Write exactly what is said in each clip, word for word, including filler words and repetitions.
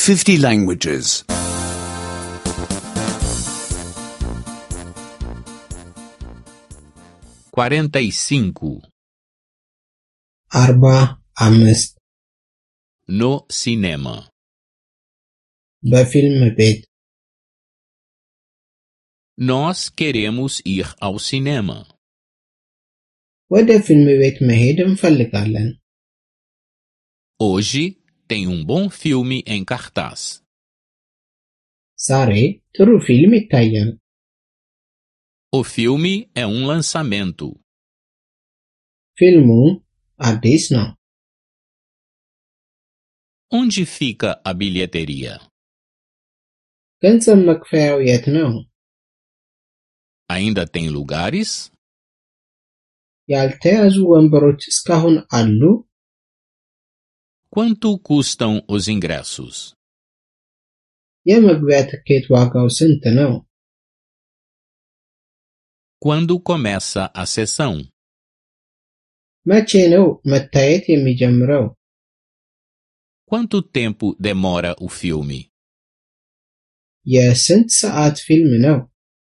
fifty languages. quarenta e cinco. أربعة أمست No cinema. بفيلم بيت Nós queremos ir ao cinema. ወደ ፊልም ቤት መሄድ እንፈልጋለን። Hoje tem um bom filme em cartaz. ዛሬ ጥሩ ፊልም ይታያል። O filme é um lançamento. ፊልሙ አዲስ ነው። Onde fica a bilheteria? ገንዘብ መክፈያው የት ነው? Ainda tem lugares? ያልተያዙ ወንበሮች እስካሁን አሉ? Quanto custam os ingressos? የመግቢያ ትኬት ዋጋው ስንት ነው? Quando começa a sessão? መቼ ነው መታየት የሚጀምረው? Quanto tempo demora o filme? የስንት ሰዓት ፊልም ነው?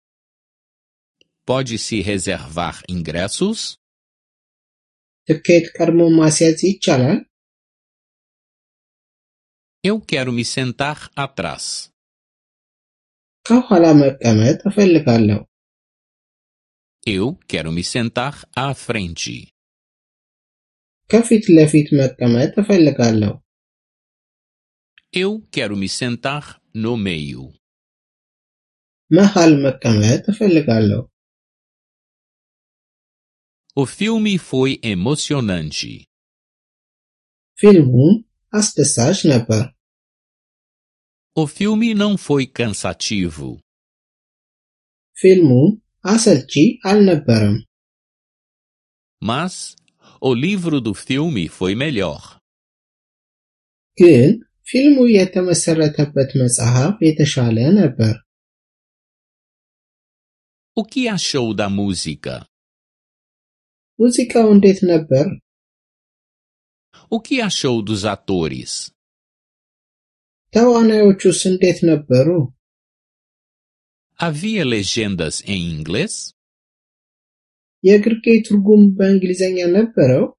Pode-se reservar ingressos? ትኬት ቀድሞ ማስያዝ ይቻላል? Eu quero me sentar atrás. ከኋላ መቀመጥ እፈልጋለሁ። Eu quero me sentar à frente. ከፊት ለፊት መቀመጥ እፈልጋለሁ። Eu quero me sentar no meio. መሃል መቀመጥ እፈልጋለሁ። O filme foi emocionante. ፊልሙ አስደሳች ነበር። O filme não foi cansativo. ፊልሙ አሰልቺ አልነበረም። Mas o livro do filme foi melhor. ግን ፊልሙ የተመሰረተበት መጽሐፍ የተሻለ ነበር። O que achou da música? ሙዚቃው እንዴት ነበር? O que achou dos atores? ተዋናዮቹስ እንዴት ነበሩ? Havia legendas em inglês? የግርጌ ትርጉም በእንግሊዘኛ ነበረው?